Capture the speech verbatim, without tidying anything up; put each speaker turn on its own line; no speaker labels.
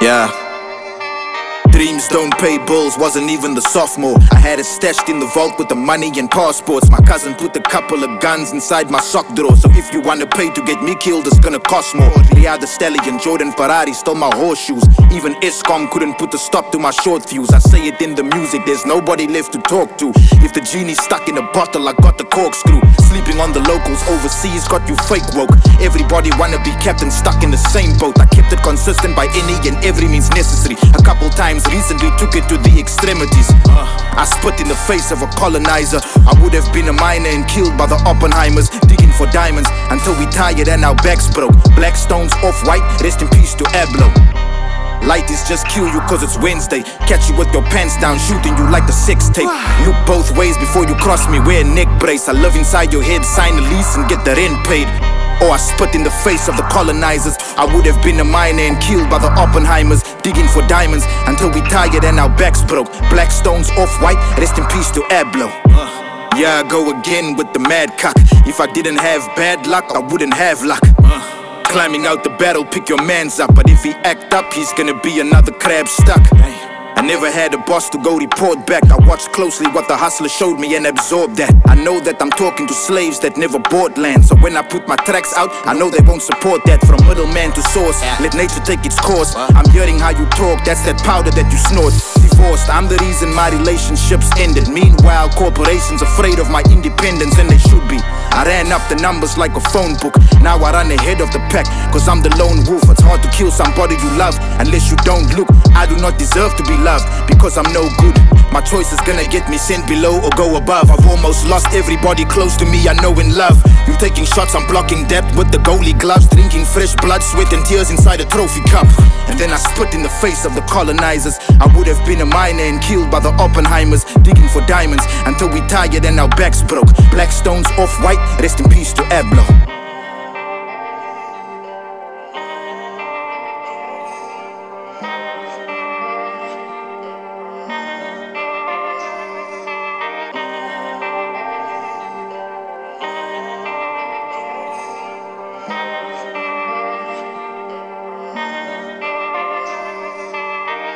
Yeah. Dreams don't pay bills, wasn't even the sophomore. I had it stashed in the vault with the money and passports. My cousin put a couple of guns inside my sock drawer. So if you wanna pay to get me killed, it's gonna cost more. Riyadh Stallion, Jordan Ferrari stole my horseshoes. Even Escom couldn't put a stop to my short fuse. I say it in the music, there's nobody left to talk to. If the genie's stuck in a bottle, I got the corkscrew. Sleeping on the locals overseas got you fake woke. Everybody wanna be captain, stuck in the same boat. I kept it consistent by any and every means necessary. A couple times recently took it to the extremities. uh, I spit in the face of a colonizer. I would have been a miner and killed by the Oppenheimers, digging for diamonds until we tired and our backs broke. Black stones off-white, rest in peace to Ablo. Light is just kill you cause it's Wednesday. Catch you with your pants down, shooting you like the sex tape. Look both ways before you cross me, wear a neck brace. I live inside your head, sign a lease and get the rent paid. Or I spit in the face of the colonizers. I would have been a miner and killed by the Oppenheimers, digging for diamonds until we tired and our backs broke. Black stones off-white, rest in peace to Ablo. Yeah, I go again with the mad cock. If I didn't have bad luck, I wouldn't have luck. Climbing out the battle, pick your mans up. But if he act up, he's gonna be another crab stuck. I never had a boss to go report back. I watched closely what the hustler showed me and absorbed that. I know that I'm talking to slaves that never bought land. So when I put my tracks out, I know they won't support that. From middleman to source, let nature take its course. I'm hearing how you talk, that's that powder that you snort. Divorced, I'm the reason my relationships ended. Meanwhile, corporations afraid of my independence, and they should be. I ran up the numbers like a phone book. Now I run ahead of the pack, cause I'm the lone wolf. It's hard to kill somebody you love unless you don't look. I do not deserve to be loved because I'm no good. My choice is gonna get me sent below or go above. I've almost lost everybody close to me I know in love. You taking shots, I'm blocking depth with the goalie gloves. Drinking fresh blood, sweat and tears inside a trophy cup. And then I spit in the face of the colonizers. I would have been a miner and killed by the Oppenheimers, digging for diamonds until we tired and our backs broke. Black stones off-white, rest in peace to Ablo.